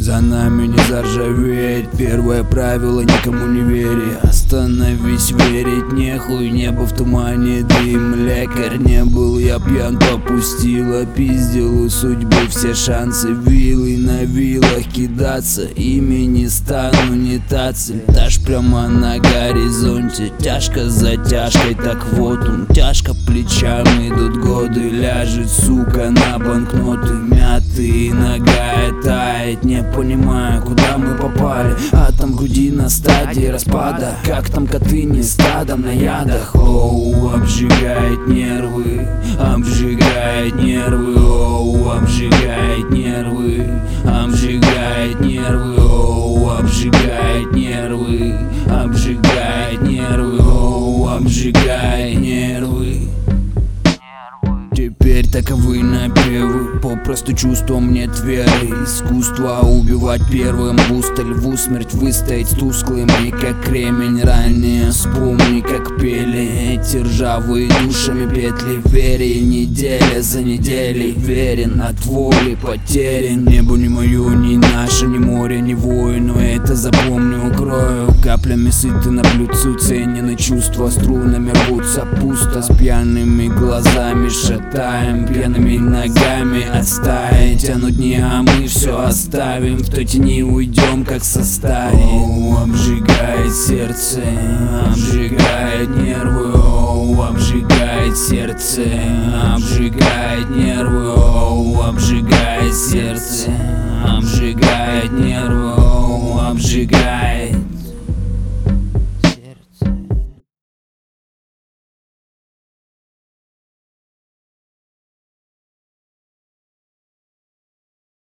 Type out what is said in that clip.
за нами не заржаветь. Первое правило: никому не вери. Остановись, верить нехуй. Небо в тумане, дым, лекарь. Не был я пьян, попустила, пиздил у судьбы все шансы. Вилы на вилах кидаться, ими не стану, не та цель. Таж прямо на горизонте, тяжко за тяжкой, так вот он. Тяжко плечам идут годы, ляжет, сука, на банкноты. Мятые, нога тает, не понимаю, куда мы попали. Атом груди на стадии распада, как там коты не стадом на ядах. Оу, обжигает нервы, обжигает нервы. Оу, обжигает нервы, обжигает нервы. Оу, обжигает нервы, обжигает нервы. Оу, обжигает нервы. Теперь таковы напевы, попросту чувством нет веры. Искусство убивать первым, буста льву смерть выстоять с тусклыми, как кремень. Ранее вспомни, как пели эти ржавые душами петли. Вери неделя за неделей, верен от воли потерян. Небо не мое, ни наше, ни море, ни воин, но это запомню, укрою. Каплями сыты на блюдцу, ценены чувства струнами рвутся пусто. С пьяными глазами шатаем, пьяными ногами оставить. Тянут дни, а мы все оставим, в той тени уйдем, как со стаи. Оу, обжигает сердце, обжигает нервы. Оу, обжигает сердце, обжигает нервы. Оу, обжигает сердце, обжигает нервы. Оу, обжигает.